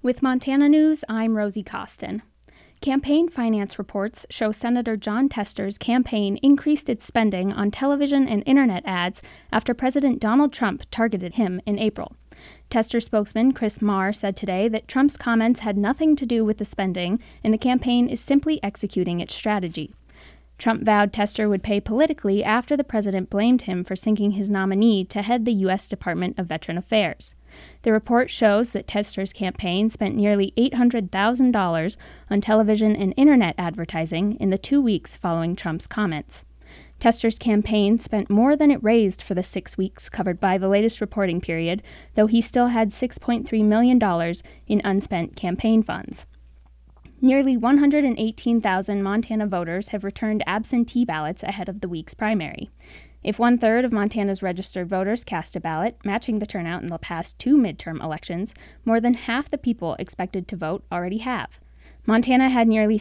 With Montana News, I'm Rosie Costin. Campaign finance reports show Senator Jon Tester's campaign increased its spending on television and internet ads after President Donald Trump targeted him in April. Tester spokesman Chris Marr said today that Trump's comments had nothing to do with the spending, and the campaign is simply executing its strategy. Trump vowed Tester would pay politically after the president blamed him for sinking his nominee to head the U.S. Department of Veteran Affairs. The report shows that Tester's campaign spent nearly $800,000 on television and internet advertising in the 2 weeks following Trump's comments. Tester's campaign spent more than it raised for the 6 weeks covered by the latest reporting period, though he still had $6.3 million in unspent campaign funds. Nearly 118,000 Montana voters have returned absentee ballots ahead of the week's primary. If 1/3 of Montana's registered voters cast a ballot, matching the turnout in the past 2 midterm elections, more than half the people expected to vote already have. Montana had nearly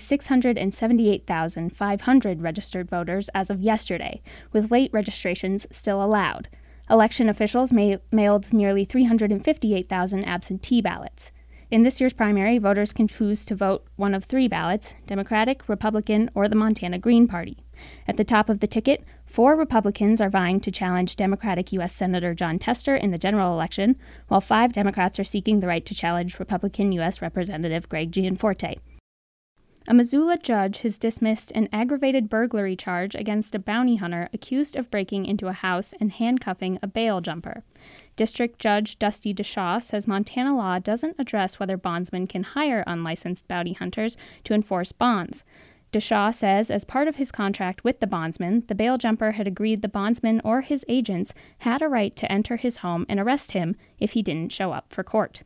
678,500 registered voters as of yesterday, with late registrations still allowed. Election officials mailed nearly 358,000 absentee ballots. In this year's primary, voters can choose to vote one of 3 ballots: Democratic, Republican, or the Montana Green Party. At the top of the ticket, 4 Republicans are vying to challenge Democratic U.S. Senator Jon Tester in the general election, while 5 Democrats are seeking the right to challenge Republican U.S. Representative Greg Gianforte. A Missoula judge has dismissed an aggravated burglary charge against a bounty hunter accused of breaking into a house and handcuffing a bail jumper. District Judge Dusty DeShaw says Montana law doesn't address whether bondsmen can hire unlicensed bounty hunters to enforce bonds. DeShaw says as part of his contract with the bondsman, the bail jumper had agreed the bondsman or his agents had a right to enter his home and arrest him if he didn't show up for court.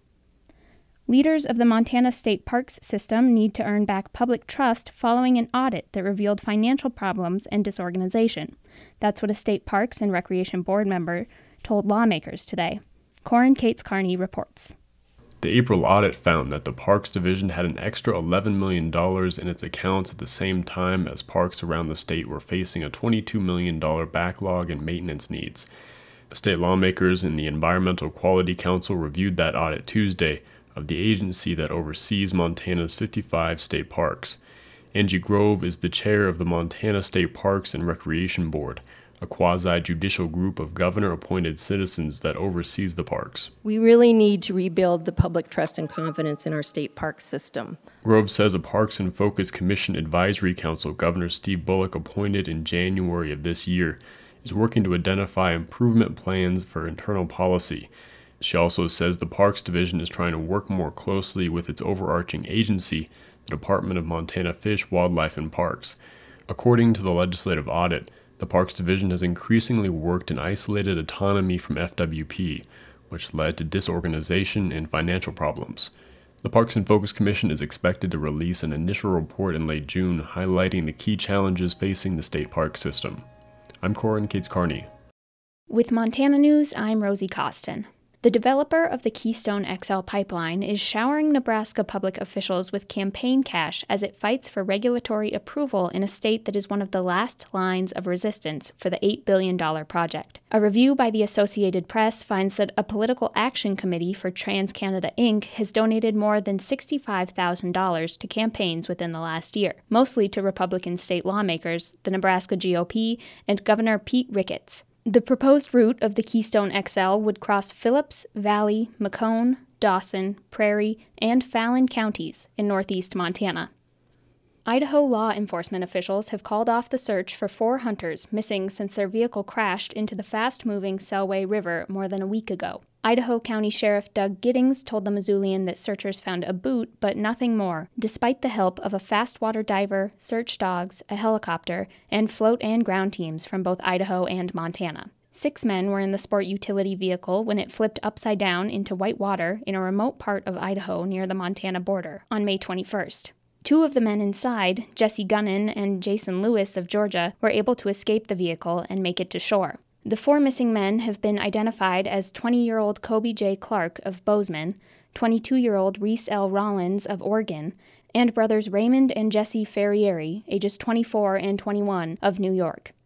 Leaders of the Montana State Parks system need to earn back public trust following an audit that revealed financial problems and disorganization. That's what a State Parks and Recreation Board member told lawmakers today. Corin Cates Carney reports. The April audit found that the Parks Division had an extra $11 million in its accounts at the same time as parks around the state were facing a $22 million backlog in maintenance needs. State lawmakers and the Environmental Quality Council reviewed that audit Tuesday of the agency that oversees Montana's 55 state parks. Angie Grove is the chair of the Montana State Parks and Recreation Board, a quasi-judicial group of governor-appointed citizens that oversees the parks. We really need to rebuild the public trust and confidence in our state park system. Grove says a Parks and Focus Commission Advisory Council Governor Steve Bullock appointed in January of this year is working to identify improvement plans for internal policy. She also says the Parks Division is trying to work more closely with its overarching agency, the Department of Montana Fish, Wildlife, and Parks. According to the legislative audit, the Parks Division has increasingly worked in isolated autonomy from FWP, which led to disorganization and financial problems. The Parks and Focus Commission is expected to release an initial report in late June highlighting the key challenges facing the state park system. I'm Corin Cates Carney. With Montana News, I'm Rosie Costin. The developer of the Keystone XL pipeline is showering Nebraska public officials with campaign cash as it fights for regulatory approval in a state that is one of the last lines of resistance for the $8 billion project. A review by the Associated Press finds that a political action committee for TransCanada Inc. has donated more than $65,000 to campaigns within the last year, mostly to Republican state lawmakers, the Nebraska GOP, and Governor Pete Ricketts. The proposed route of the Keystone XL would cross Phillips, Valley, Macomb, Dawson, Prairie, and Fallon counties in northeast Montana. Idaho law enforcement officials have called off the search for 4 hunters missing since their vehicle crashed into the fast-moving Selway River more than a week ago. Idaho County Sheriff Doug Giddings told the Missoulian that searchers found a boot, but nothing more, despite the help of a fast water diver, search dogs, a helicopter, and float and ground teams from both Idaho and Montana. 6 men were in the sport utility vehicle when it flipped upside down into white water in a remote part of Idaho near the Montana border on May 21st. 2 of the men inside, Jesse Gunnan and Jason Lewis of Georgia, were able to escape the vehicle and make it to shore. The 4 missing men have been identified as 20-year-old Kobe J. Clark of Bozeman, 22-year-old Reese L. Rollins of Oregon, and brothers Raymond and Jesse Ferrieri, ages 24 and 21, of New York.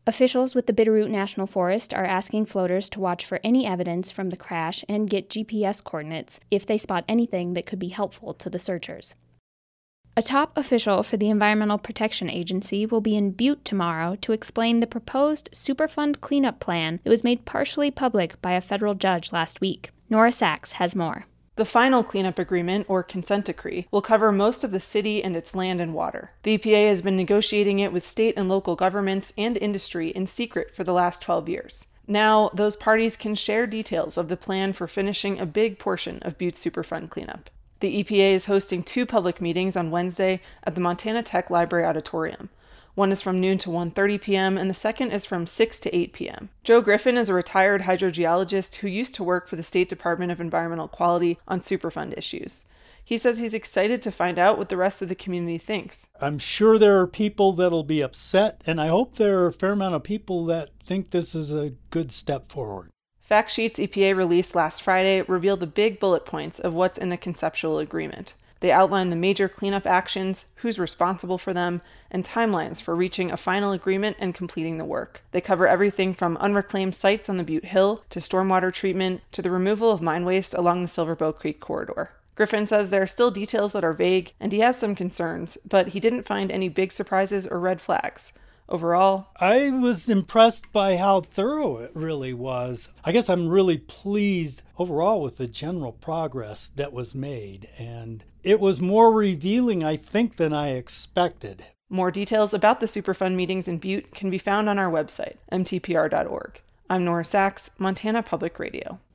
Officials with the Bitterroot National Forest are asking floaters to watch for any evidence from the crash and get GPS coordinates if they spot anything that could be helpful to the searchers. A top official for the Environmental Protection Agency will be in Butte tomorrow to explain the proposed Superfund cleanup plan that was made partially public by a federal judge last week. Nora Sachs has more. The final cleanup agreement, or consent decree, will cover most of the city and its land and water. The EPA has been negotiating it with state and local governments and industry in secret for the last 12 years. Now, those parties can share details of the plan for finishing a big portion of Butte's Superfund cleanup. The EPA is hosting 2 public meetings on Wednesday at the Montana Tech Library Auditorium. One is from noon to 1:30 p.m., and the second is from 6 to 8 p.m. Joe Griffin is a retired hydrogeologist who used to work for the State Department of Environmental Quality on Superfund issues. He says he's excited to find out what the rest of the community thinks. I'm sure there are people that'll be upset, and I hope there are a fair amount of people that think this is a good step forward. Fact sheets EPA released last Friday reveal the big bullet points of what's in the conceptual agreement. They outline the major cleanup actions, who's responsible for them, and timelines for reaching a final agreement and completing the work. They cover everything from unreclaimed sites on the Butte Hill to stormwater treatment to the removal of mine waste along the Silver Bow Creek corridor. Griffin says there are still details that are vague, and he has some concerns, but he didn't find any big surprises or red flags. Overall, I was impressed by how thorough it really was. I guess I'm really pleased overall with the general progress that was made, and it was more revealing, I think, than I expected. More details about the Superfund meetings in Butte can be found on our website, mtpr.org. I'm Nora Sachs, Montana Public Radio.